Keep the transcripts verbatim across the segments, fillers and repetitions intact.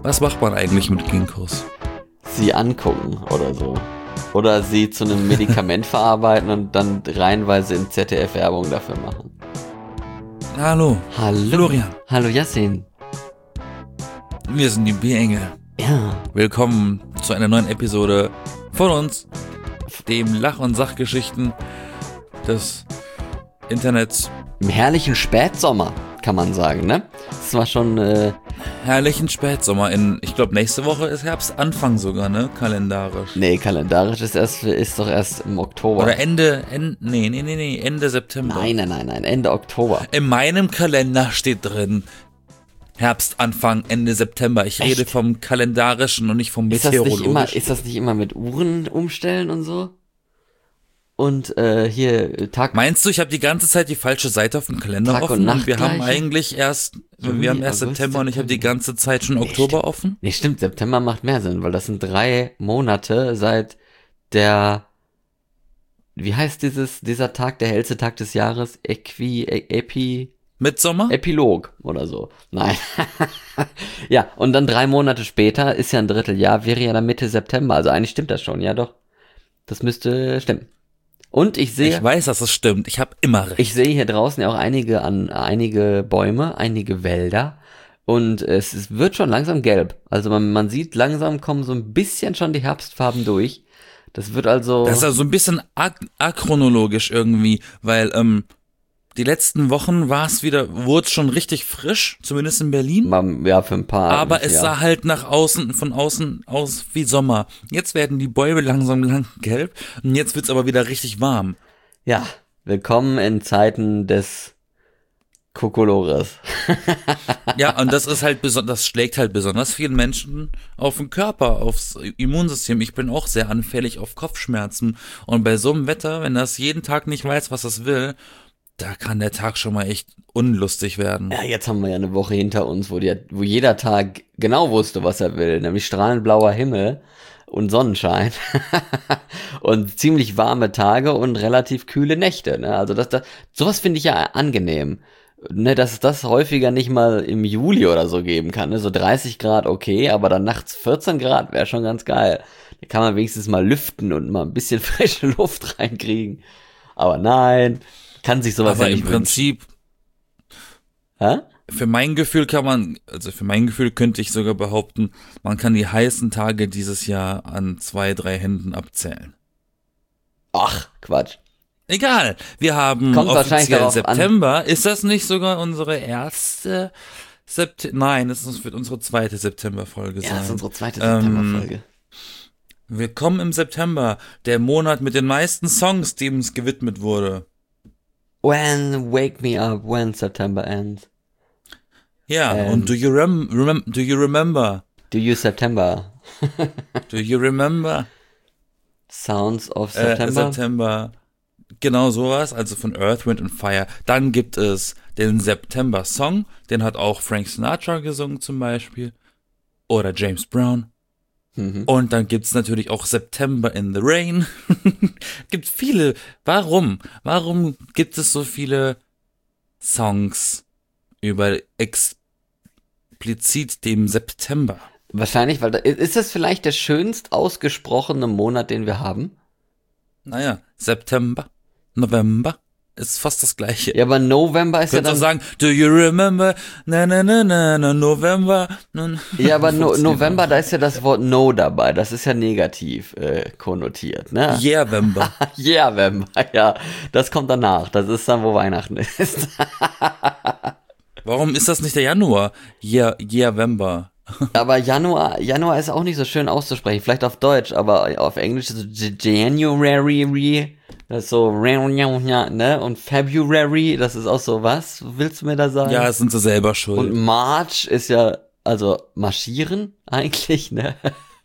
Was macht man eigentlich mit Ginkgos? Sie angucken oder so. Oder sie zu einem Medikament verarbeiten und dann reihenweise in Z D F-Werbung dafür machen. Hallo. Hallo. Florian. Hallo Yassin. Wir sind die B-Engel. Ja. Willkommen zu einer neuen Episode von uns, dem Lach- und Sachgeschichten des Internets. Im herrlichen Spätsommer, kann man sagen, ne? Das war schon... Äh, herrlichen Spätsommer. In, ich glaube, nächste Woche ist Herbstanfang sogar, ne? Kalendarisch. Nee, kalendarisch ist, erst, ist doch erst im Oktober. Oder Ende, Ende, nee, nee, nee, nee, Ende September. Nein, nein, nein, nein, Ende Oktober. In meinem Kalender steht drin Herbstanfang, Ende September. Ich Echt? rede vom kalendarischen und nicht vom Ist das nicht meteorologischen. immer, ist das nicht immer mit Uhren umstellen und so? Und äh, hier Tag... Meinst du, ich habe die ganze Zeit die falsche Seite auf dem Kalender Tag und offen? Nacht wir haben gleiche? eigentlich erst, Juli, wir haben erst August, September und ich habe die September. ganze Zeit schon Nee, Oktober stimmt. offen. Nee, stimmt, September macht mehr Sinn, weil das sind drei Monate seit der... Wie heißt dieses dieser Tag, der hellste Tag des Jahres? Äqui... Ä- Epi... Mitsommer? Epilog oder so. Nein. Ja, und dann drei Monate später ist ja ein Dritteljahr, wäre ja dann Mitte September. Also eigentlich stimmt das schon, ja doch. Das müsste stimmen. Und ich sehe, Ich weiß, dass es stimmt. Ich habe immer recht. ich sehe hier draußen ja auch einige an einige Bäume, einige Wälder. Und es, es wird schon langsam gelb. Also man, man sieht, langsam kommen so ein bisschen schon die Herbstfarben durch. Das wird also... Das ist also ein bisschen ak- achronologisch irgendwie, weil ähm, die letzten Wochen war es wieder, wurde es schon richtig frisch, zumindest in Berlin. mal, ja, für ein paar... Aber es ja. sah halt nach außen, von außen aus wie Sommer. Jetzt werden die Bäume langsam lang gelb und jetzt wird's aber wieder richtig warm. Ja, willkommen in Zeiten des Kokolores. Ja, und das ist halt beson- das schlägt halt besonders vielen Menschen auf den Körper, aufs Immunsystem. Ich bin auch sehr anfällig auf Kopfschmerzen. Und bei so einem Wetter, wenn das jeden Tag nicht weiß, was es will, da kann der Tag schon mal echt unlustig werden. Ja, jetzt haben wir ja eine Woche hinter uns, wo, die, wo jeder Tag genau wusste, was er will, nämlich strahlend blauer Himmel und Sonnenschein und ziemlich warme Tage und relativ kühle Nächte. Ne? Also das, das, sowas finde ich ja angenehm, ne, dass es das häufiger nicht mal im Juli oder so geben kann. Ne? So dreißig Grad okay, aber dann nachts vierzehn Grad wäre schon ganz geil. Da kann man wenigstens mal lüften und mal ein bisschen frische Luft reinkriegen. Aber nein, kann sich sowas Aber ja im nicht Prinzip, wünschen. Hä? für mein Gefühl kann man, also für mein Gefühl könnte ich sogar behaupten, man kann die heißen Tage dieses Jahr an zwei, drei Händen abzählen. Ach, Quatsch. Egal, wir haben Kommt wahrscheinlich offiziell darauf an. September. Ist das nicht sogar unsere erste September? Nein, es wird unsere zweite September-Folge Ja, sein. das ist unsere zweite Ähm, Septemberfolge. Willkommen im September, der Monat mit den meisten Songs, dem es gewidmet wurde. When wake me up when September ends. Ja, Ähm. und do you, rem remem do you remember? Do you September? Do you remember? Sounds of Äh, September? September. Genau sowas, also von Earth, Wind and Fire. Dann gibt es den September-Song, den hat auch Frank Sinatra gesungen zum Beispiel. Oder James Brown. Mhm. Und dann gibt's natürlich auch September in the Rain. Gibt viele. Warum? Warum gibt es so viele Songs über explizit dem September? Wahrscheinlich, weil da, ist das vielleicht der schönst ausgesprochene Monat, den wir haben? Naja, September, November ist fast das gleiche. Ja, aber November ist ja Könntest dann... auch sagen, do you remember, na na na na na, November. Na, Ja, aber no, Funktioniert November, auch. da ist ja das Wort No dabei. Das ist ja negativ äh, konnotiert, ne? Yeah, November. Yeah, November, ja. Das kommt danach. Das ist dann, wo Weihnachten ist. Warum ist das nicht der Januar? Yeah, yeah, November. Aber Januar, Januar ist auch nicht so schön auszusprechen. Vielleicht auf Deutsch, aber auf Englisch ist so January, das ist so, ne? Und February, das ist auch so, was willst du mir da sagen? Ja, sind sie selber schuld. Und March ist ja, also marschieren eigentlich, ne?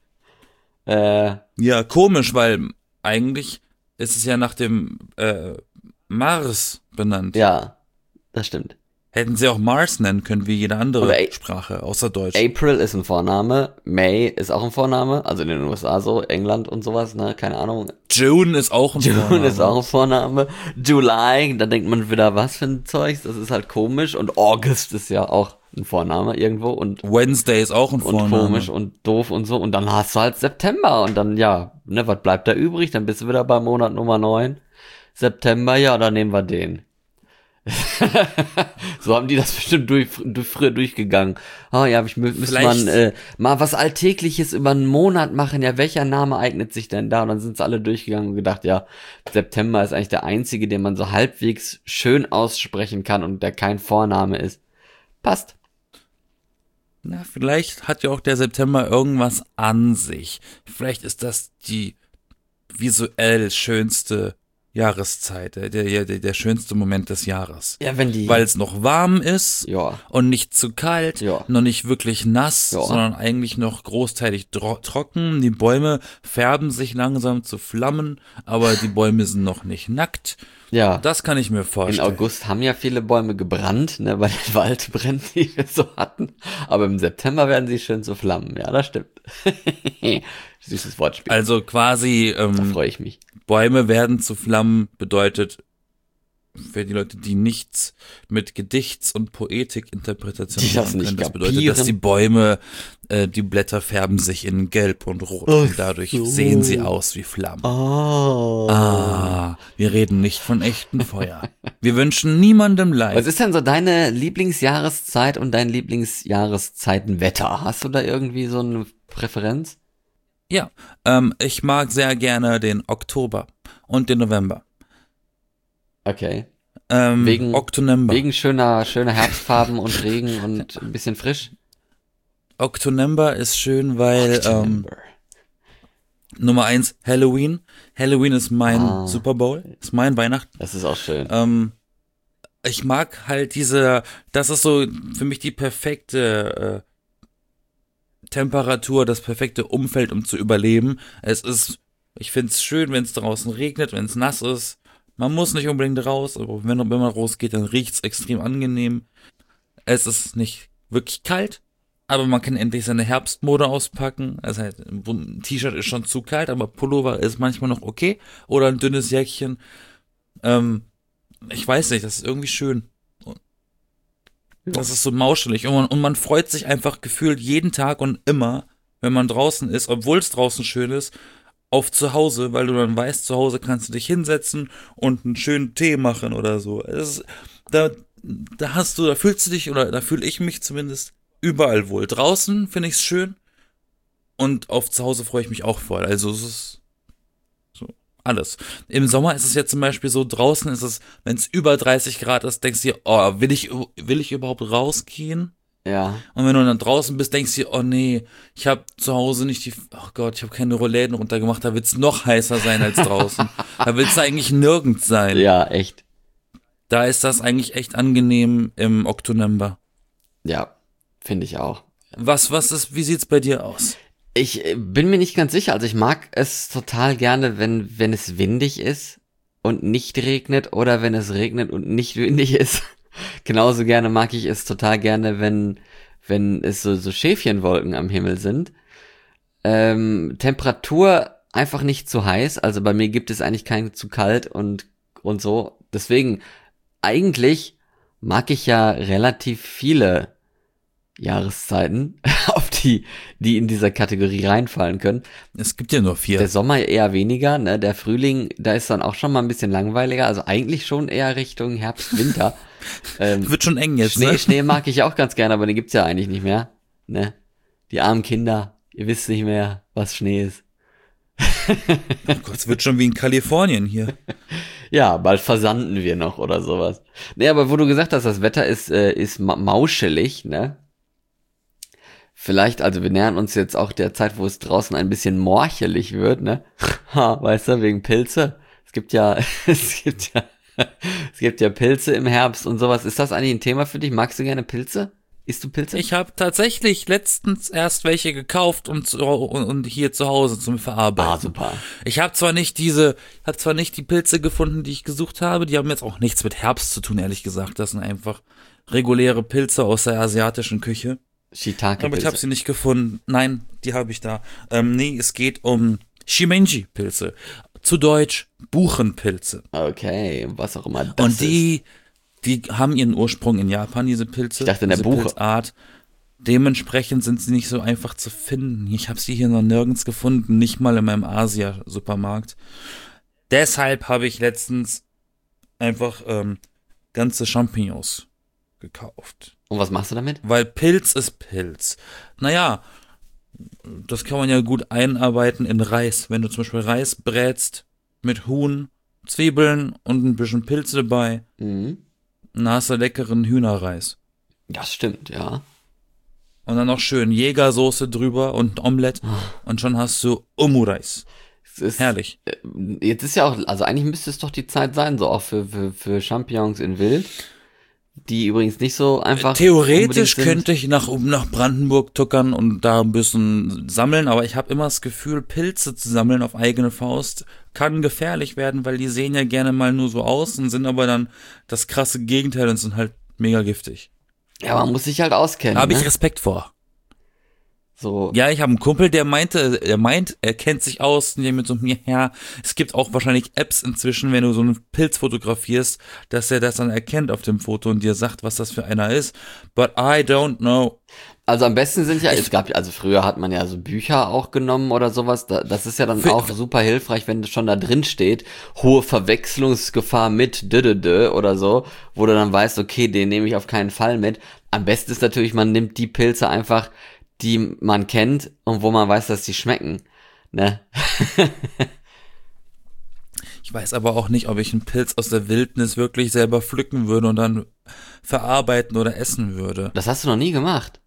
äh, Ja, komisch, weil eigentlich ist es ja nach dem äh, Mars benannt. ja, das stimmt. Hätten sie auch Mars nennen können, wie jede andere Oder A- Sprache, außer Deutsch. April ist ein Vorname, May ist auch ein Vorname, also in den U S A so, England und sowas, ne, keine Ahnung. June ist auch ein June Vorname. ist auch ein Vorname. July, da denkt man wieder, was für ein Zeugs, das ist halt komisch. Und August ist ja auch ein Vorname irgendwo und Wednesday ist auch ein und Vorname. komisch und doof und so. Und dann hast du halt September und dann, ja, ne, was bleibt da übrig? Dann bist du wieder bei Monat Nummer neun. September, ja, dann nehmen wir den. So haben die das bestimmt durch, durch, früher durchgegangen. Ah ja, ich mü- müsste Vielleicht- man äh, mal was Alltägliches über einen Monat machen. Ja, welcher Name eignet sich denn da? Und dann sind sie alle durchgegangen und gedacht, ja, September ist eigentlich der einzige, den man so halbwegs schön aussprechen kann und der kein Vorname ist. Passt. Na, vielleicht hat ja auch der September irgendwas an sich. Vielleicht ist das die visuell schönste Jahreszeit, der, der, der, der schönste Moment des Jahres. Ja, wenn die... Weil es noch warm ist ja, und nicht zu kalt, Ja. noch nicht wirklich nass, Ja. sondern eigentlich noch großteilig dro- trocken. Die Bäume färben sich langsam zu Flammen, aber die Bäume sind noch nicht nackt. ja. Das kann ich mir In vorstellen. August haben ja viele Bäume gebrannt, ne, bei den Waldbränden, die wir so hatten. Aber im September werden sie schön zu Flammen. Ja, das stimmt. Süßes Wortspiel. Also quasi Da ähm, freue ich mich. Bäume werden zu Flammen bedeutet für die Leute, die nichts mit Gedichts- und Poetikinterpretation Die das machen nicht können. Das bedeutet, kapieren. dass die Bäume, äh, die Blätter färben sich in Gelb und Rot Ach und dadurch so. sehen sie aus wie Flammen. Oh. Ah, wir reden nicht von echtem Feuer. Wir wünschen niemandem Was Leid. ist denn so deine Lieblingsjahreszeit und dein Lieblingsjahreszeitenwetter? Hast du da irgendwie so eine Präferenz? Ja, ähm, ich mag sehr gerne den Oktober und den November. Okay. Ähm, Wegen- Oktonember. Wegen schöner, schöner Herbstfarben und Regen und ein bisschen frisch? Oktonember ist schön, weil ähm, Oktober. Nummer eins, Halloween. Halloween ist mein Ah. Super Bowl, ist mein Weihnachten. Das ist auch schön. Ähm, ich mag halt diese, das ist so für mich die perfekte äh, Temperatur, das perfekte Umfeld, um zu überleben. Es ist, ich find's schön, wenn es draußen regnet, wenn es nass ist. Man muss nicht unbedingt raus, aber wenn, wenn man rausgeht, dann riecht's extrem angenehm. Es ist nicht wirklich kalt, aber man kann endlich seine Herbstmode auspacken. Also halt, ein T-Shirt ist schon zu kalt, aber Pullover ist manchmal noch okay. Oder ein dünnes Jäckchen. Ähm, ich weiß nicht, das ist irgendwie schön. Das ist so mauschelig. Und man, und man freut sich einfach gefühlt jeden Tag und immer, wenn man draußen ist, obwohl es draußen schön ist, auf zu Hause, weil du dann weißt, zu Hause kannst du dich hinsetzen und einen schönen Tee machen oder so. Es ist, da, da hast du, da fühlst du dich, oder da fühle ich mich zumindest überall wohl. Draußen finde ich es schön und auf zu Hause freue ich mich auch voll. Also es ist so alles. Im Sommer ist es ja zum Beispiel so, draußen ist es, wenn es über dreißig Grad ist, denkst du dir, oh, will ich, will ich überhaupt rausgehen? Ja. Und wenn du dann draußen bist, denkst du dir, oh nee, ich habe zu Hause nicht die, oh Gott, ich habe keine Rollläden runtergemacht, da wird's noch heißer sein als draußen. Da willst du eigentlich nirgends sein. Ja, echt. Da ist das eigentlich echt angenehm im Oktober. Ja, finde ich auch. Was, was ist, wie sieht's bei dir aus? Ich äh, bin mir nicht ganz sicher. Also ich mag es total gerne, wenn, wenn es windig ist und nicht regnet oder wenn es regnet und nicht windig ist. Genauso gerne mag ich es total gerne, wenn, wenn es so, so Schäfchenwolken am Himmel sind. Ähm, Temperatur einfach nicht zu heiß. Also bei mir gibt es eigentlich kein zu kalt und, und so. Deswegen, eigentlich mag ich ja relativ viele Jahreszeiten, auf die, die in dieser Kategorie reinfallen können. Es gibt ja nur vier. Der Sommer eher weniger, ne? Der Frühling, da ist dann auch schon mal ein bisschen langweiliger. Also eigentlich schon eher Richtung Herbst, Winter. ähm, Wird schon eng jetzt, Schnee, ne? Schnee mag ich auch ganz gerne, aber den gibt's ja eigentlich nicht mehr. Ne? Die armen Kinder, ihr wisst nicht mehr, was Schnee ist. Oh Gott, es wird schon wie in Kalifornien hier. Ja, bald versanden wir noch oder sowas. Nee, aber wo du gesagt hast, das Wetter ist, äh, ist ma mauschelig, ne? Vielleicht, also wir nähern uns jetzt auch der Zeit, wo es draußen ein bisschen morchelig wird, ne? Ha, weißt du, wegen Pilze. Es gibt ja, es gibt ja, es gibt ja Pilze im Herbst und sowas. Ist das eigentlich ein Thema für dich? Magst du gerne Pilze? Isst du Pilze? Ich habe tatsächlich letztens erst welche gekauft und, zu, und, und hier zu Hause zum Verarbeiten. Ah, super. Ich habe zwar nicht diese, habe zwar nicht die Pilze gefunden, die ich gesucht habe, die haben jetzt auch nichts mit Herbst zu tun, ehrlich gesagt. Das sind einfach reguläre Pilze aus der asiatischen Küche. Shiitake-Pilze. Aber ich habe sie nicht gefunden. Nein, die habe ich da. Ähm, nee, es geht um Shimenji-Pilze. Zu Deutsch Buchenpilze. Okay, was auch immer das Und die, Die haben ihren Ursprung in Japan, diese Pilze. Ich dachte in der diese Buche. Pilzart. Dementsprechend sind sie nicht so einfach zu finden. Ich habe sie hier noch nirgends gefunden, nicht mal in meinem Asia-Supermarkt. Deshalb habe ich letztens einfach ähm, ganze Champignons gekauft. Und was machst du damit? Weil Pilz ist Pilz. Naja, das kann man ja gut einarbeiten in Reis. Wenn du zum Beispiel Reis brätst mit Huhn, Zwiebeln und ein bisschen Pilze dabei, Mhm. dann hast du leckeren Hühnerreis. Das stimmt, ja. Und dann noch schön Jägersoße drüber und ein Omelett und schon hast du Omureis. Es ist, Herrlich. äh, Jetzt ist ja auch, also eigentlich müsste es doch die Zeit sein, so auch für, für, für Champignons in Wild, die übrigens nicht so einfach Theoretisch unbedingt sind. könnte ich nach, um nach Brandenburg tuckern und da ein bisschen sammeln, aber ich habe immer das Gefühl, Pilze zu sammeln auf eigene Faust kann gefährlich werden, weil die sehen ja gerne mal nur so aus und sind aber dann das krasse Gegenteil und sind halt mega giftig. Ja, man muss sich halt auskennen. Habe ich ne? Respekt vor. So, Ja, ich habe einen Kumpel, der meinte, er meint, er kennt sich aus, und der mit so mir her. Es gibt auch wahrscheinlich Apps inzwischen, wenn du so einen Pilz fotografierst, dass er das dann erkennt auf dem Foto und dir sagt, was das für einer ist. But I don't know. also am besten sind ja, es gab, also früher hat man ja so Bücher auch genommen oder sowas. Da, das ist ja dann Für- auch super hilfreich, wenn schon da drin steht, hohe Verwechslungsgefahr mit Dödödö oder so, wo du dann weißt, okay, den nehme ich auf keinen Fall mit. Am besten ist natürlich, man nimmt die Pilze einfach, die man kennt und wo man weiß, dass die schmecken. Ne? Ich weiß aber auch nicht, ob ich einen Pilz aus der Wildnis wirklich selber pflücken würde und dann verarbeiten oder essen würde. Das hast du noch nie gemacht.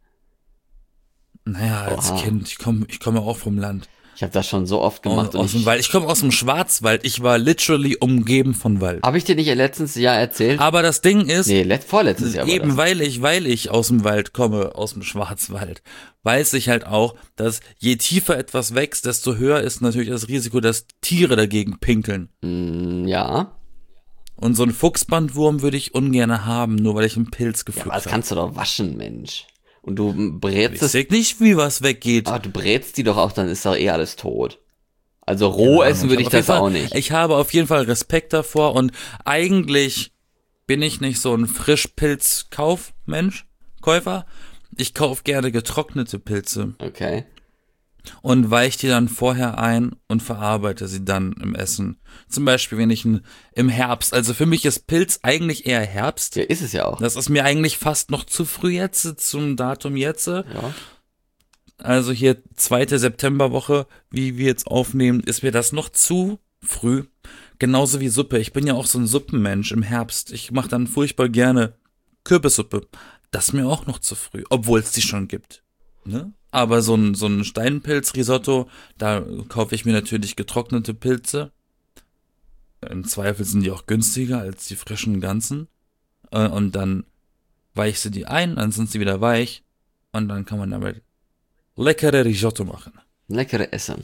Naja, als Oha. Kind, ich komme ich komme auch vom Land. Ich habe das schon so oft gemacht. Aus, aus und dem ich, Wald. Ich komme aus dem Schwarzwald. Ich war literally umgeben von Wald. Habe ich dir nicht letztens Jahr erzählt? Aber das Ding ist, Nee, let, vorletztes Jahr war eben das. weil ich, weil ich aus dem Wald komme, aus dem Schwarzwald, weiß ich halt auch, dass je tiefer etwas wächst, desto höher ist natürlich das Risiko, dass Tiere dagegen pinkeln. Mm, ja. Und so einen Fuchsbandwurm würde ich ungern haben, nur weil ich einen Pilz Ja, gepflückt aber das habe. kannst du doch waschen, Mensch. Und du brätst Ich es, sehe nicht, wie was weggeht. aber du brätst die doch auch, dann ist doch eh alles tot. Also roh Keine essen Ahnung. würde ich habe das auf jeden auch Fall- nicht. Ich habe auf jeden Fall Respekt davor und eigentlich bin ich nicht so ein Frischpilz-Kaufmensch, Käufer. Ich kaufe gerne getrocknete Pilze Okay. und weiche die dann vorher ein und verarbeite sie dann im Essen. Zum Beispiel, wenn ich ein, im Herbst, also für mich ist Pilz eigentlich eher Herbst. Ja, ist es ja auch. Das ist mir eigentlich fast noch zu früh jetzt, zum Datum jetzt. Ja. Also hier zweite Septemberwoche, wie wir jetzt aufnehmen, ist mir das noch zu früh. Genauso wie Suppe. Ich bin ja auch so ein Suppenmensch im Herbst. Ich mache dann furchtbar gerne Kürbissuppe. Das ist mir auch noch zu früh, obwohl es die schon gibt. Ne? Aber so ein, so ein Steinpilz-Risotto, da kaufe ich mir natürlich getrocknete Pilze. Im Zweifel sind die auch günstiger als die frischen Ganzen. Äh, Und dann weiche sie die ein, dann sind sie wieder weich. Und dann kann man damit leckere Risotto machen. Leckere Essen.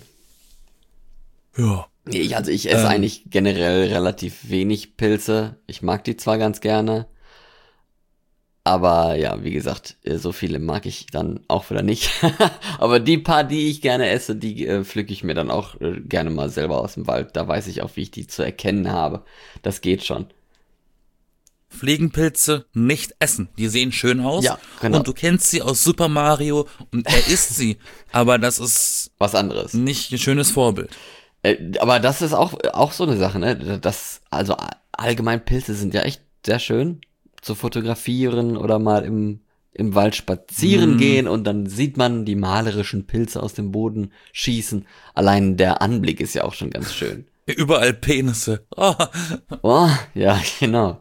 Ja. Nee, ich, also ich esse Ähm. eigentlich generell relativ wenig Pilze. Ich mag die zwar ganz gerne. Aber ja, wie gesagt, äh, so viele mag ich dann auch wieder nicht. Aber die paar, die ich gerne esse, die äh, pflücke ich mir dann auch äh, gerne mal selber aus dem Wald. Da weiß ich auch, wie ich die zu erkennen habe. Das geht schon. Fliegenpilze nicht essen. Die sehen schön aus. Ja, genau. Und du kennst sie aus Super Mario und er isst sie. Aber das ist Was anderes. nicht ein schönes Vorbild. Äh, aber das ist auch, auch so eine Sache, ne? Das, also a- allgemein Pilze sind ja echt sehr schön zu fotografieren oder mal im, im Wald spazieren Mm. gehen und dann sieht man die malerischen Pilze aus dem Boden schießen. Allein der Anblick ist ja auch schon ganz schön. Überall Penisse. Oh, Oh, ja, genau.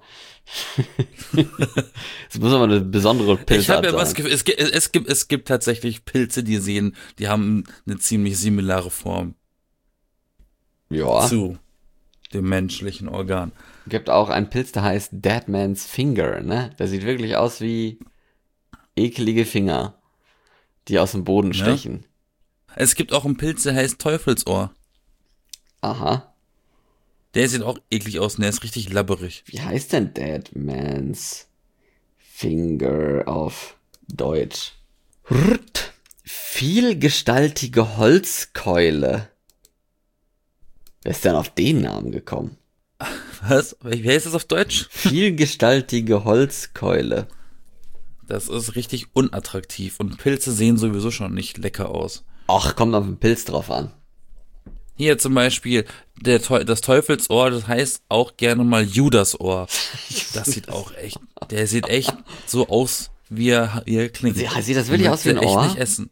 Es muss aber eine besondere ich Pilzart habe ja was sein. Gefühl, es gibt, es gibt, es gibt tatsächlich Pilze, die sehen, die haben eine ziemlich similare Form Ja, zu dem menschlichen Organ. gibt auch einen Pilz, der heißt Dead Man's Finger, ne? Der sieht wirklich aus wie eklige Finger, die aus dem Boden Ja. stechen. Es gibt auch einen Pilz, der heißt Teufelsohr. Aha. Der sieht auch eklig aus und der ist richtig labberig. Wie heißt denn Dead Man's Finger auf Deutsch? Rrt. Vielgestaltige Holzkeule. Wer ist denn auf den Namen gekommen? Was? Wie heißt das auf Deutsch? Vielgestaltige Holzkeule. Das ist richtig unattraktiv und Pilze sehen sowieso schon nicht lecker aus. Ach, kommt auf den Pilz drauf an. Hier zum Beispiel der, das Teufelsohr, das heißt auch gerne mal Judasohr. Das sieht auch echt, der sieht echt so aus, wie er, wie er klingt. Sie, sieht das wirklich aus wie ein echt Ohr? nicht essen.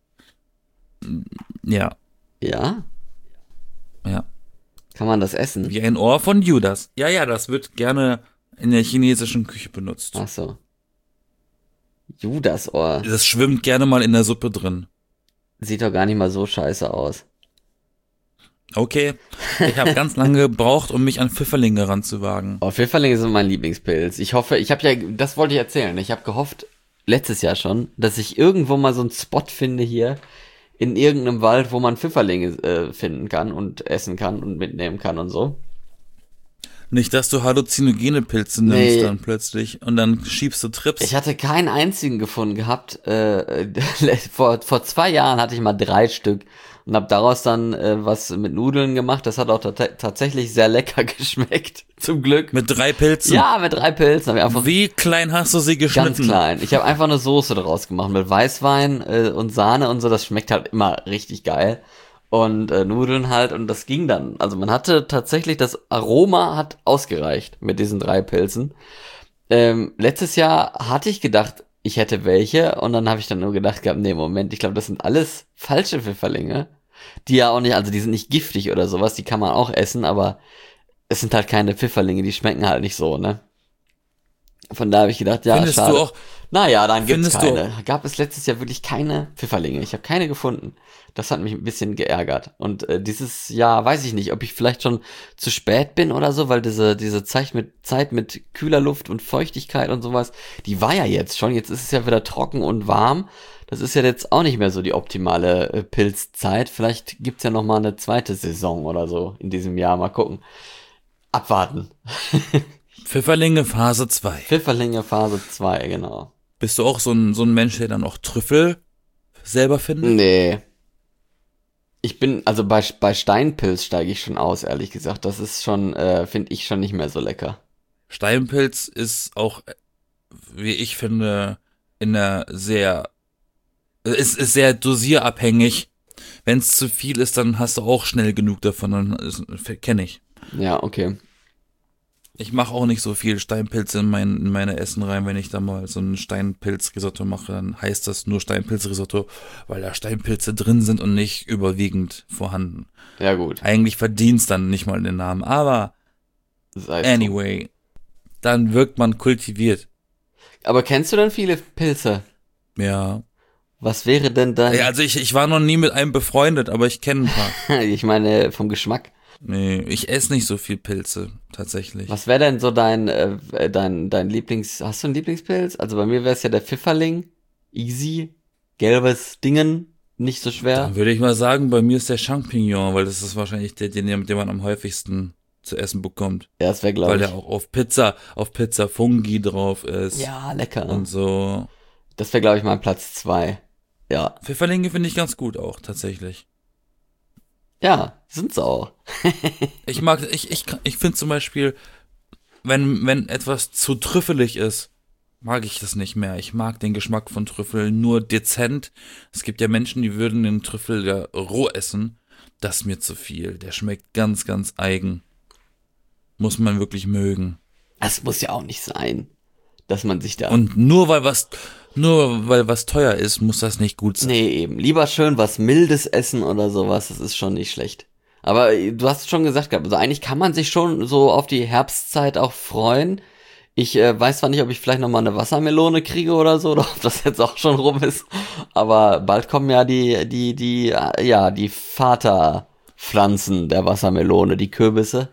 Ja. Ja? Ja. Kann man das essen? Wie ein Ohr von Judas. Ja, ja, das wird gerne in der chinesischen Küche benutzt. Ach so. Judasohr. Das schwimmt gerne mal in der Suppe drin. Sieht doch gar nicht mal so scheiße aus. Okay, ich habe ganz lange gebraucht, um mich an Pfifferlinge ranzuwagen. Oh, Pfifferlinge sind mein Lieblingspilz. Ich hoffe, ich habe ja, das wollte ich erzählen. Ich habe gehofft, letztes Jahr schon, dass ich irgendwo mal so einen Spot finde hier in irgendeinem Wald, wo man Pfifferlinge äh, finden kann und essen kann und mitnehmen kann und so. Nicht, dass du halluzinogene Pilze nimmst Nee. dann plötzlich und dann schiebst du Trips. Ich hatte keinen einzigen gefunden gehabt. Äh, vor, vor zwei Jahren hatte ich mal drei Stück und habe daraus dann äh, was mit Nudeln gemacht. Das hat auch tat- tatsächlich sehr lecker geschmeckt, zum Glück. Mit drei Pilzen? Ja, mit drei Pilzen. Hab ich einfach Wie klein hast du sie geschnitten? ganz klein. Ich habe einfach eine Soße daraus gemacht mit Weißwein äh, und Sahne und so. Das schmeckt halt immer richtig geil. Und äh, Nudeln halt, und das ging dann. Also man hatte tatsächlich, das Aroma hat ausgereicht mit diesen drei Pilzen. Ähm, letztes Jahr hatte ich gedacht, ich hätte welche, und dann habe ich dann nur gedacht gehabt, nee, Moment, ich glaube, das sind alles falsche Pfifferlinge. Die ja auch nicht, also die sind nicht giftig oder sowas, die kann man auch essen, aber es sind halt keine Pfifferlinge, die schmecken halt nicht so, ne? Von da habe ich gedacht, ja, Findest schade. du auch, Naja, dann gibt's Findest du- keine. Gab es letztes Jahr wirklich keine Pfifferlinge. Ich habe keine gefunden. Das hat mich ein bisschen geärgert. Und äh, dieses Jahr weiß ich nicht, ob ich vielleicht schon zu spät bin oder so, weil diese diese Zeit mit Zeit mit kühler Luft und Feuchtigkeit und sowas, die war ja jetzt schon. Jetzt ist es ja wieder trocken und warm. Das ist ja jetzt auch nicht mehr so die optimale äh, Pilzzeit. Vielleicht gibt's ja noch mal eine zweite Saison oder so in diesem Jahr. Mal gucken. Abwarten. Pfifferlinge Phase zwei. Pfifferlinge Phase zwei, genau. Bist du auch so ein, so ein Mensch, der dann auch Trüffel selber findet? Nee. Ich bin, also bei, bei Steinpilz steige ich schon aus, ehrlich gesagt. Das ist schon, äh, finde ich schon nicht mehr so lecker. Steinpilz ist auch, wie ich finde, in einer sehr, es ist sehr dosierabhängig. Wenn es zu viel ist, dann hast du auch schnell genug davon, dann kenne ich. Ja, okay. Ich mache auch nicht so viel Steinpilze in, mein, in meine Essen rein. Wenn ich da mal so ein Steinpilzrisotto mache, dann heißt das nur Steinpilzrisotto, weil da Steinpilze drin sind und nicht überwiegend vorhanden. Ja, gut. Eigentlich verdienst dann nicht mal den Namen, aber Sei es drum. anyway, dann wirkt man kultiviert. Aber kennst du denn viele Pilze? Ja. Was wäre denn dein, Ja, also ich, ich war noch nie mit einem befreundet, aber ich kenne ein paar. ich meine, vom Geschmack. Nee, ich esse nicht so viel Pilze, tatsächlich. Was wäre denn so dein, äh, dein, dein Lieblings, hast du einen Lieblingspilz? Also bei mir wäre es ja der Pfifferling. Easy. Gelbes Dingen. Nicht so schwer. Dann würde ich mal sagen, bei mir ist der Champignon, weil das ist wahrscheinlich der, den, den man am häufigsten zu essen bekommt. Ja, das wäre, glaube Weil ich. der auch auf Pizza, auf Pizza Fungi drauf ist. Ja, lecker. Und so. Das wäre, glaube ich, mein Platz zwei. Ja. Pfifferlinge finde ich ganz gut auch, tatsächlich. Ja, sind's auch. Ich mag, ich, ich, ich finde zum Beispiel, wenn, wenn etwas zu trüffelig ist, mag ich das nicht mehr. Ich mag den Geschmack von Trüffel nur dezent. Es gibt ja Menschen, die würden den Trüffel ja roh essen. Das ist mir zu viel. Der schmeckt ganz, ganz eigen. Muss man wirklich mögen. Das muss ja auch nicht sein, dass man sich da... Und nur weil was, nur weil was teuer ist, muss das nicht gut sein. Nee, eben. Lieber schön was Mildes essen oder sowas, das ist schon nicht schlecht. Aber äh, du hast schon gesagt gehabt, also eigentlich kann man sich schon so auf die Herbstzeit auch freuen. Ich äh, weiß zwar nicht, ob ich vielleicht noch mal eine Wassermelone kriege oder so, oder ob das jetzt auch schon rum ist. Aber bald kommen ja die, die, die, äh, ja, die Vaterpflanzen der Wassermelone, die Kürbisse.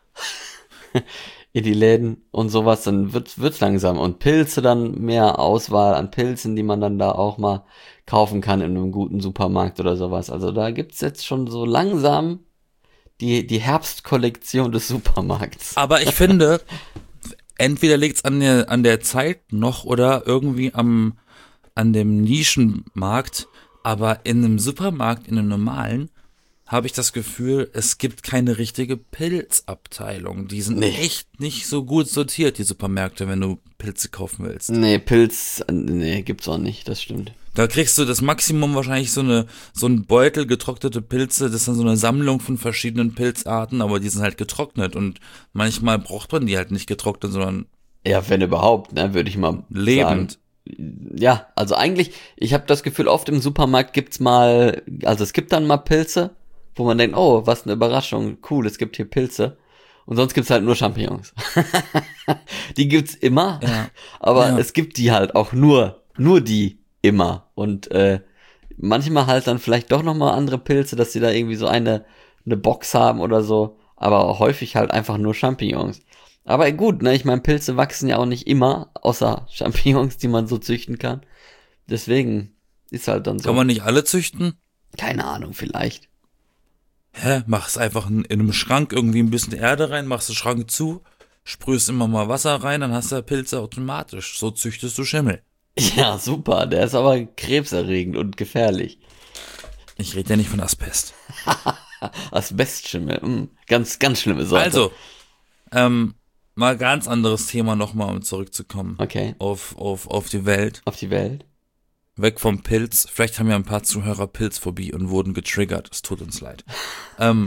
In die Läden und sowas, dann wird wird's langsam. Und Pilze dann, mehr Auswahl an Pilzen, die man dann da auch mal kaufen kann in einem guten Supermarkt oder sowas. Also da gibt's jetzt schon so langsam die, die Herbstkollektion des Supermarkts. Aber ich finde, entweder liegt's an der, an der Zeit noch oder irgendwie am, an dem Nischenmarkt, aber in einem Supermarkt, in einem normalen, habe ich das Gefühl, es gibt keine richtige Pilzabteilung. Die sind Nee. echt nicht so gut sortiert, die Supermärkte, wenn du Pilze kaufen willst. Nee, Pilz, nee, gibt's auch nicht, das stimmt. Da kriegst du das Maximum wahrscheinlich so eine so ein Beutel getrocknete Pilze, das ist dann so eine Sammlung von verschiedenen Pilzarten, aber die sind halt getrocknet und manchmal braucht man die halt nicht getrocknet, sondern Ja, wenn überhaupt, ne, würde ich mal lebend. sagen. Ja, also eigentlich, ich habe das Gefühl, oft im Supermarkt gibt's mal, also es gibt dann mal Pilze, wo man denkt, oh, was eine Überraschung, cool, es gibt hier Pilze. Und sonst gibt's halt nur Champignons. Die gibt's immer, Ja. aber Ja. es gibt die halt auch nur, nur die immer. Und äh, manchmal halt dann vielleicht doch nochmal andere Pilze, dass sie da irgendwie so eine, eine Box haben oder so. Aber häufig halt einfach nur Champignons. Aber gut, ne, ich meine, Pilze wachsen ja auch nicht immer, außer Champignons, die man so züchten kann. Deswegen ist halt dann so. Kann man nicht alle züchten? Keine Ahnung, vielleicht. Hä? Mach's einfach in, in einem Schrank irgendwie ein bisschen Erde rein, machst den Schrank zu, sprühst immer mal Wasser rein, dann hast du Pilze automatisch. So züchtest du Schimmel. Ja, super, der ist aber krebserregend und gefährlich. Ich rede ja nicht von Asbest. Asbestschimmel, mh, ganz, ganz schlimme Sorte. Also, ähm, mal ganz anderes Thema nochmal, um zurückzukommen. Okay, Auf, auf, auf die Welt. auf die Welt. Weg vom Pilz. Vielleicht haben ja ein paar Zuhörer Pilzphobie und wurden getriggert. Es tut uns leid. ähm,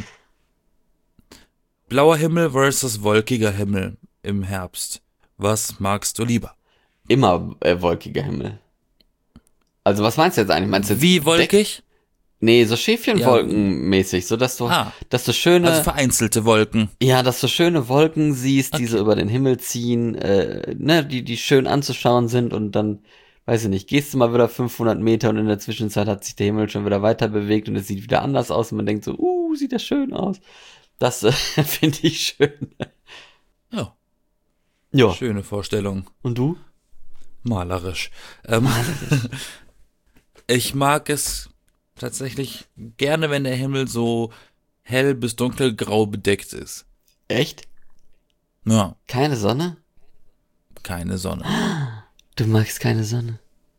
blauer Himmel versus wolkiger Himmel im Herbst. Was magst du lieber? Immer äh, wolkiger Himmel. Also was meinst du jetzt eigentlich? Meinst du jetzt Wie wolkig? Nee, so Schäfchenwolkenmäßig, so dass du, Ah. dass du schöne, Also vereinzelte Wolken. ja, dass du schöne Wolken siehst, die Okay. so über den Himmel ziehen, äh, ne, die, die schön anzuschauen sind und dann, weiß ich nicht, gehst du mal wieder fünfhundert Meter und in der Zwischenzeit hat sich der Himmel schon wieder weiter bewegt und es sieht wieder anders aus und man denkt so, uh, sieht das schön aus. Das äh, finde ich schön. Ja, Ja, schöne Vorstellung. und du? Malerisch. Ähm, ich mag es tatsächlich gerne, wenn der Himmel so hell bis dunkelgrau bedeckt ist. Echt? Ja, Keine Sonne? keine Sonne. Du magst keine Sonne.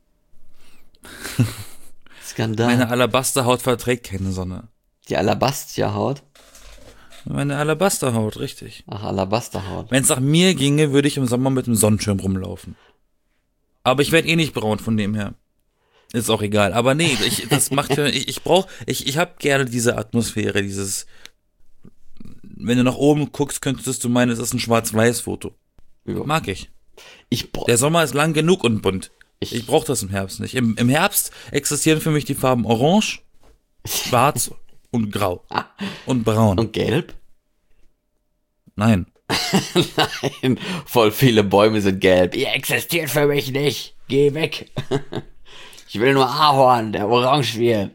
Skandal. Meine Alabasterhaut verträgt keine Sonne. Die Alabastia-Haut? Meine Alabasterhaut, richtig. Ach, Alabasterhaut. Wenn es nach mir ginge, würde ich im Sommer mit einem Sonnenschirm rumlaufen. Aber ich werde eh nicht braun von dem her. Ist auch egal. Aber nee, ich, das macht ja, ich, ich brauch, ich, ich hab gerne diese Atmosphäre, dieses, wenn du nach oben guckst, könntest du meinen, es ist ein Schwarz-Weiß-Foto. Ja. Mag ich. Ich, bra- Der Sommer ist lang genug und bunt. Ich- Ich brauche das im Herbst nicht. Im, Im Herbst existieren für mich die Farben Orange, Schwarz und Grau. Und Braun. und gelb? Nein. Nein, voll viele Bäume sind gelb. Ihr existiert für mich nicht. Geh weg. Ich will nur Ahorn, der orange wird.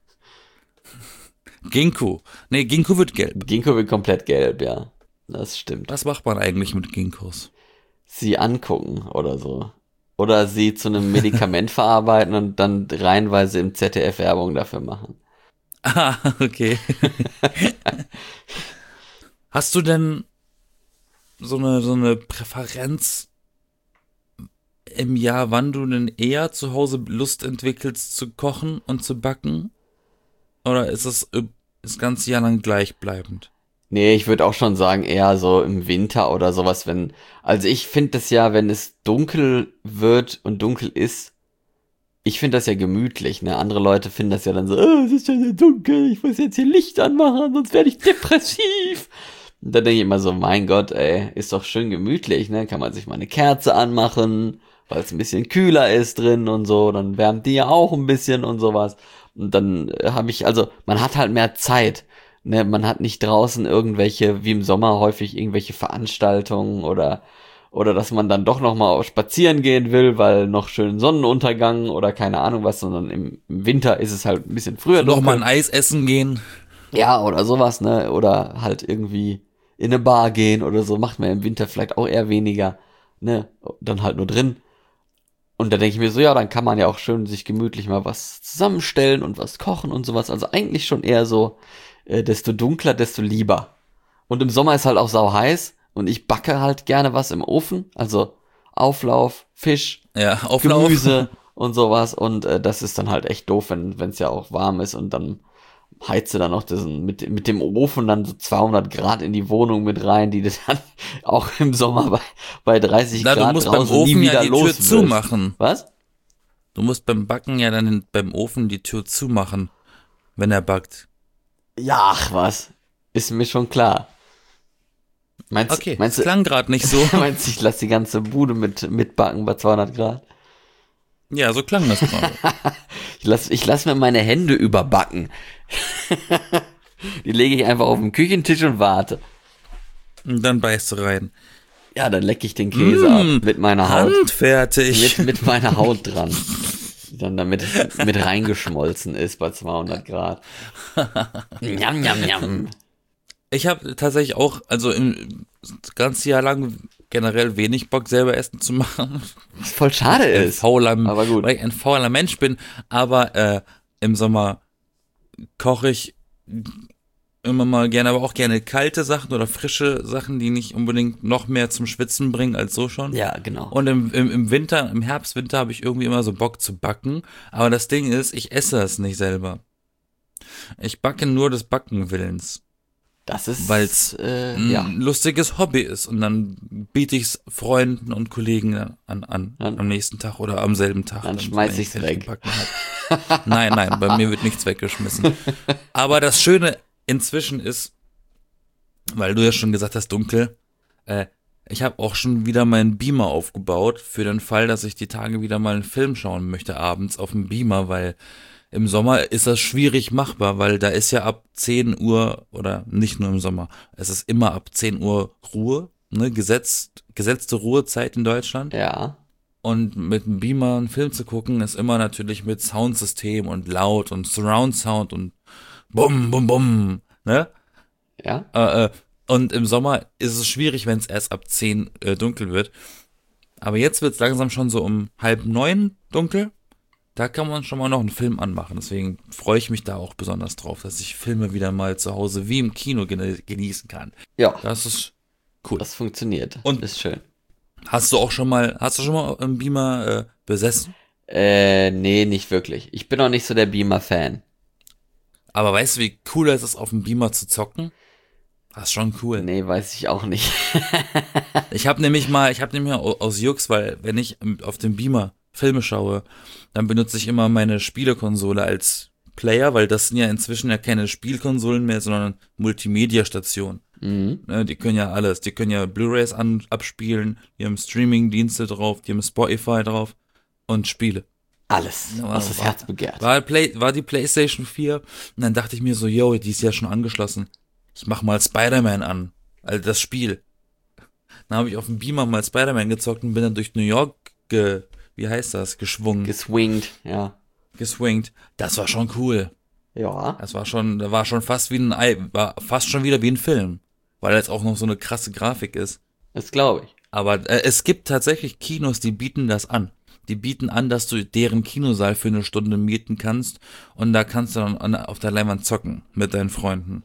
Ginkgo. Nee, Ginkgo wird gelb. Ginkgo wird komplett gelb, ja. Das stimmt. Was macht man eigentlich mit Ginkgos? Sie angucken oder so. Oder sie zu einem Medikament verarbeiten und dann reihenweise im Z D F Werbung dafür machen. Ah, okay. Hast du denn so eine, so eine Präferenz im Jahr, wann du denn eher zu Hause Lust entwickelst zu kochen und zu backen? Oder ist es äh, das ganze Jahr lang gleichbleibend? Nee, ich würde auch schon sagen, eher so im Winter oder sowas, wenn, also ich finde das ja, wenn es dunkel wird und dunkel ist, ich finde das ja gemütlich, ne? Andere Leute finden das ja dann so, oh, es ist schon so dunkel, ich muss jetzt hier Licht anmachen, sonst werde ich depressiv. Und da denke ich immer so, mein Gott, ey, ist doch schön gemütlich, ne? Kann man sich mal eine Kerze anmachen, weil es ein bisschen kühler ist drin und so, dann wärmt die ja auch ein bisschen und sowas. Und dann äh, habe ich, also man hat halt mehr Zeit. Ne, man hat nicht draußen irgendwelche, wie im Sommer häufig irgendwelche Veranstaltungen oder oder dass man dann doch noch mal spazieren gehen will, weil noch schön Sonnenuntergang oder keine Ahnung was, sondern im, im Winter ist es halt ein bisschen früher Noch mal dunkel. ein Eis essen gehen? Ja, oder sowas, ne, oder halt irgendwie in eine Bar gehen oder so, macht man im Winter vielleicht auch eher weniger, ne, dann halt nur drin. Und da denke ich mir so, ja, dann kann man ja auch schön sich gemütlich mal was zusammenstellen und was kochen und sowas. Also eigentlich schon eher so, äh, desto dunkler, desto lieber. Und im Sommer ist halt auch sau heiß und ich backe halt gerne was im Ofen. Also Auflauf, Fisch, Ja, Auflauf. Gemüse und sowas. Und äh, das ist dann halt echt doof, wenn es ja auch warm ist und dann heizt du dann noch diesen, mit, mit dem Ofen dann so zweihundert Grad in die Wohnung mit rein, die du dann auch im Sommer bei, bei dreißig Na, Grad du musst beim draußen nie Ofen wieder ja die los Tür wirst. zumachen. Was? Du musst beim Backen ja dann hin- beim Ofen die Tür zumachen, wenn er backt. Ja, ach was. Ist mir schon klar. Meinst, Okay, meinst das du, klang gerade nicht so. meinst du, ich lass die ganze Bude mit, mitbacken bei zweihundert Grad? Ja, so klang das gerade. Ich lass, ich lass mir meine Hände überbacken. Die lege ich einfach auf den Küchentisch und warte. Und dann beißt du rein. Ja, dann lecke ich den Käse Mm, ab mit meiner Haut. Handfertig. Mit, mit meiner Haut dran. Die dann damit mit reingeschmolzen ist bei zweihundert Grad. Njam, njam, njam. Ich habe tatsächlich auch, also im das ganze Jahr lang generell wenig Bock, selber Essen zu machen. Was voll schade Ein ist. fauler, aber gut. Weil ich ein fauler Mensch bin. Aber äh, im Sommer koche ich immer mal gerne, aber auch gerne kalte Sachen oder frische Sachen, die nicht unbedingt noch mehr zum Schwitzen bringen als so schon. Ja, genau. Und im, im, im Winter, im Herbst, Winter habe ich irgendwie immer so Bock zu backen. Aber das Ding ist, ich esse es nicht selber. Ich backe nur des Backenwillens, Das ist, weil's äh, ein ja. lustiges Hobby ist. Und dann biete ich es Freunden und Kollegen an, an Dann- am nächsten Tag oder am selben Tag. Dann wenn schmeiß ich ich's fertig weg. gebacken hab. Nein, nein, bei mir wird nichts weggeschmissen. Aber das Schöne inzwischen ist, weil du ja schon gesagt hast, dunkel, äh, ich habe auch schon wieder meinen Beamer aufgebaut für den Fall, dass ich die Tage wieder mal einen Film schauen möchte abends auf dem Beamer, weil im Sommer ist das schwierig machbar, weil da ist ja ab zehn Uhr oder nicht nur im Sommer, es ist immer ab zehn Uhr Ruhe, ne, gesetzt, gesetzte Ruhezeit in Deutschland. Ja. Und mit dem Beamer einen Film zu gucken, ist immer natürlich mit Soundsystem und laut und Surround Sound und bum, bum, bum, ne? Ja. Äh, äh, und im Sommer ist es schwierig, wenn es erst ab zehn äh, dunkel wird. Aber jetzt wird es langsam schon so um halb neun dunkel. Da kann man schon mal noch einen Film anmachen. Deswegen freue ich mich da auch besonders drauf, dass ich Filme wieder mal zu Hause wie im Kino gene- genießen kann. Ja. Das ist cool. Das funktioniert. Und- ist schön. Hast du auch schon mal, hast du schon mal einen Beamer äh, besessen? Äh, nee, nicht wirklich. Ich bin auch nicht so der Beamer-Fan. Aber weißt du, wie cool es ist, auf dem Beamer zu zocken? Das ist schon cool. Nee, weiß ich auch nicht. Ich habe nämlich mal, ich habe nämlich mal aus Jux, weil wenn ich auf dem Beamer Filme schaue, dann benutze ich immer meine Spielekonsole als Player, weil das sind ja inzwischen ja keine Spielkonsolen mehr, sondern Multimedia-Stationen. Mhm. Ne, die können ja alles, die können ja Blu-rays an, abspielen, die haben Streaming-Dienste drauf, die haben Spotify drauf und Spiele. Alles, Ja, was das war- Herz begehrt. War, Play, war die PlayStation vier und dann dachte ich mir so, yo, die ist ja schon angeschlossen. Ich mach mal Spider-Man an, also das Spiel. Dann habe ich auf dem Beamer mal Spider-Man gezockt und bin dann durch New York ge, wie heißt das, geschwungen, Geswingt, ja. geswingt. Das war schon cool. Ja. Das war schon, da war schon fast wie ein, Ei- war fast schon wieder wie ein Film, weil jetzt auch noch so eine krasse Grafik ist. Das glaube ich. Aber äh, es gibt tatsächlich Kinos, die bieten das an. Die bieten an, dass du deren Kinosaal für eine Stunde mieten kannst und da kannst du dann an, auf der Leinwand zocken mit deinen Freunden.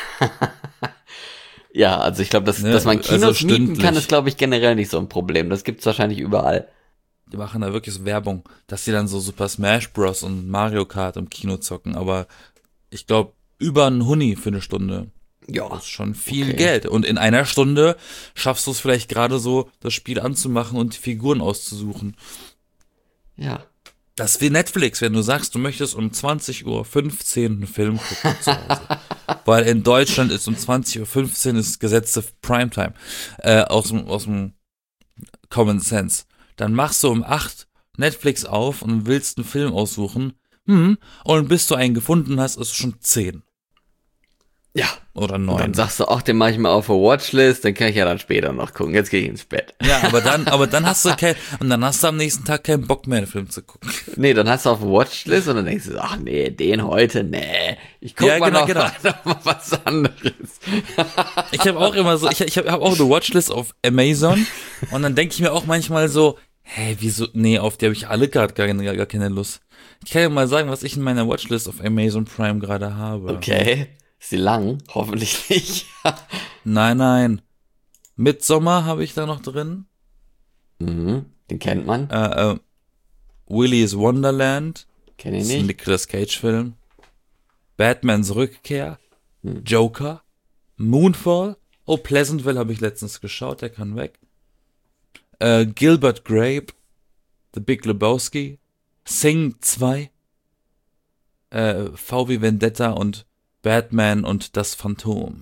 Ja, also ich glaube, dass, Ne, dass man also Kinos mieten stündlich. kann, ist, glaube ich, generell nicht so ein Problem. Das gibt's wahrscheinlich überall. Die machen da wirklich so Werbung, dass die dann so Super Smash Bros. Und Mario Kart im Kino zocken, aber ich glaube, über einen Huni für eine Stunde. Ja. Das ist schon viel Okay. Geld. Und in einer Stunde schaffst du es vielleicht gerade so, das Spiel anzumachen und die Figuren auszusuchen. Ja. Das ist wie Netflix, wenn du sagst, du möchtest um zwanzig Uhr fünfzehn einen Film gucken zu Hause. Weil in Deutschland ist um zwanzig Uhr fünfzehn ist gesetzte Primetime. Äh, aus dem, aus dem Common Sense. Dann machst du um acht Netflix auf und willst einen Film aussuchen. Hm, und bis du einen gefunden hast, ist es schon zehn. Ja. Oder Und dann neun. sagst du, ach, den mache ich mal auf der Watchlist, dann kann ich ja dann später noch gucken. Jetzt gehe ich ins Bett. Ja, aber dann, aber dann hast du kein, und dann hast du am nächsten Tag keinen Bock mehr, den Film zu gucken. Nee, dann hast du auf der Watchlist und dann denkst du, so, ach nee, den heute, nee. Ich guck Ja, mal genau, noch, genau. noch mal was anderes. Ich habe auch immer so, ich, ich habe hab auch eine Watchlist auf Amazon und dann denke ich mir auch manchmal so, hä, wieso, nee, auf die habe ich alle gerade gar, gar, gar keine Lust. Ich kann ja mal sagen, was ich in meiner Watchlist auf Amazon Prime gerade habe. Okay. Ist sie lang? Hoffentlich nicht. Nein, nein. Midsommar habe ich da noch drin. Mhm. Den kennt man. Äh, äh, Willy's Wonderland. Kenn ich Das ist ein nicht. Nicolas Cage Film. Batmans Rückkehr, hm. Joker, Moonfall, oh, Pleasantville habe ich letztens geschaut, der kann weg. Äh, Gilbert Grape, The Big Lebowski, Sing zwei, äh, V wie Vendetta und Batman und das Phantom.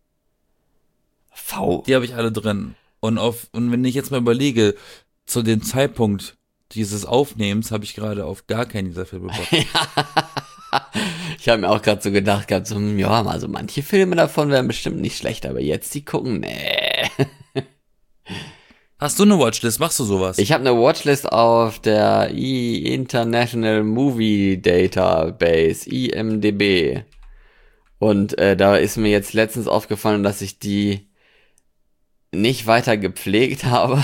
V. Die habe ich alle drin. Und auf und wenn ich jetzt mal überlege, zu dem Zeitpunkt dieses Aufnehmens habe ich gerade auf gar keinen dieser Filme Bock. Ich habe mir auch gerade so gedacht, gehabt, so, ja, also manche Filme davon wären bestimmt nicht schlecht, aber jetzt die gucken, nee. Hast du eine Watchlist? Machst du sowas? Ich habe eine Watchlist auf der International Movie Database, I M D B. Und äh, da ist mir jetzt letztens aufgefallen, dass ich die nicht weiter gepflegt habe.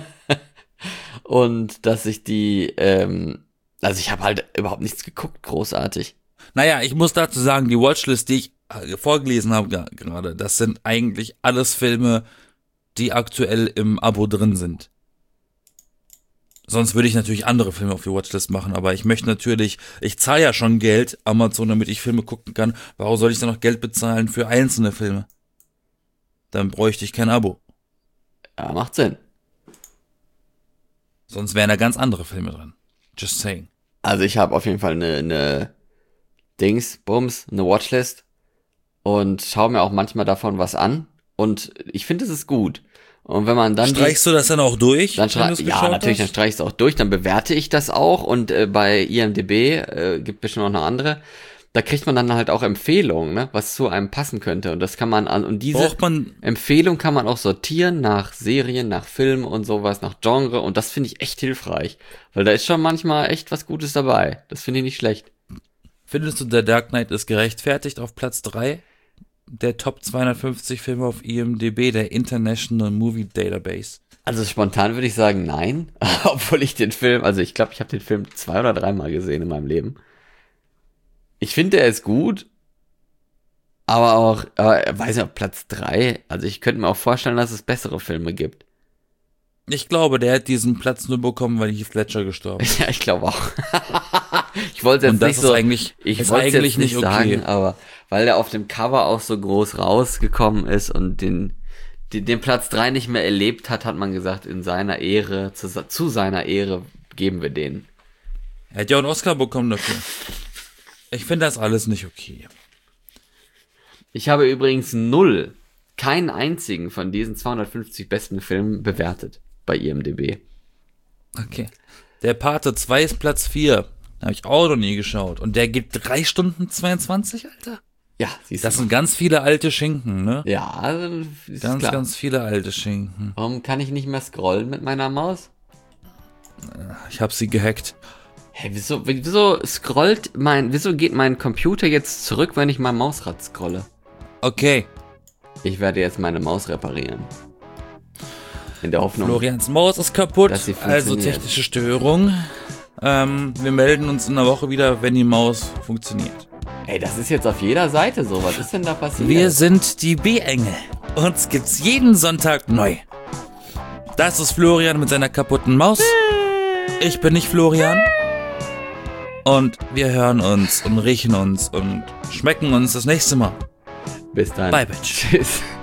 Und dass ich die, ähm, also ich habe halt überhaupt nichts geguckt, großartig. Naja, ich muss dazu sagen, die Watchlist, die ich vorgelesen habe gerade, das sind eigentlich alles Filme, die aktuell im Abo drin sind. Sonst würde ich natürlich andere Filme auf die Watchlist machen, aber ich möchte natürlich, ich zahle ja schon Geld, Amazon, damit ich Filme gucken kann. Warum soll ich dann noch Geld bezahlen für einzelne Filme? Dann bräuchte ich kein Abo. Ja, macht Sinn. Sonst wären da ganz andere Filme drin. Just saying. Also ich habe auf jeden Fall eine, eine Dings, Bums, eine Watchlist und schaue mir auch manchmal davon was an und ich finde, es ist gut. Und wenn man dann streichst die, du das dann auch durch? Dann schrei- ja, natürlich, hast? Dann streiche ich es auch durch, dann bewerte ich das auch und äh, bei I M D B äh, gibt bestimmt auch noch andere. Da kriegt man dann halt auch Empfehlungen, ne, was zu einem passen könnte und das kann man an und diese man Empfehlung kann man auch sortieren nach Serien, nach Filmen und sowas, nach Genre und das finde ich echt hilfreich, weil da ist schon manchmal echt was Gutes dabei. Das finde ich nicht schlecht. Findest du, der Dark Knight ist gerechtfertigt auf Platz drei der Top zweihundertfünfzig Filme auf I M D B, der International Movie Database? Also spontan würde ich sagen nein, obwohl ich den Film, also ich glaube, ich habe den Film zwei oder dreimal gesehen in meinem Leben. Ich finde, er ist gut, aber auch, aber weiß nicht, auf Platz drei, also ich könnte mir auch vorstellen, dass es bessere Filme gibt. Ich glaube, der hat diesen Platz nur bekommen, weil Heath Ledger gestorben ist. Ja, ich glaube auch. Ich wollte jetzt das nicht so, eigentlich, ich wollte eigentlich jetzt nicht okay. sagen, aber weil der auf dem Cover auch so groß rausgekommen ist und den, den, den Platz drei nicht mehr erlebt hat, hat man gesagt, in seiner Ehre, zu, zu seiner Ehre geben wir den. Er hat ja auch einen Oscar bekommen dafür. Ich finde das alles nicht okay. Ich habe übrigens null, keinen einzigen von diesen zweihundertfünfzig besten Filmen bewertet bei I M D B. Okay. Der Pate zwei ist Platz vier. Habe ich auch noch nie geschaut. Und der geht drei Stunden zweiundzwanzig, Alter? Ja, siehst du. Das sind ganz viele alte Schinken, ne? Ja, ist ganz, klar. ganz viele alte Schinken. Warum kann ich nicht mehr scrollen mit meiner Maus? Ich habe sie gehackt. Hä, wieso, wieso scrollt mein, wieso geht mein Computer jetzt zurück, wenn ich mein Mausrad scrolle? Okay. Ich werde jetzt meine Maus reparieren. In der Hoffnung. Florians Maus ist kaputt, also technische Störung. Ähm, wir melden uns in einer Woche wieder, wenn die Maus funktioniert. Ey, das ist jetzt auf jeder Seite so. Was ist denn da passiert? Wir sind die B-Engel. Uns gibt's jeden Sonntag neu. Das ist Florian mit seiner kaputten Maus. Ich bin nicht Florian. Und wir hören uns und riechen uns und schmecken uns das nächste Mal. Bis dann. Bye, Bitch. Tschüss.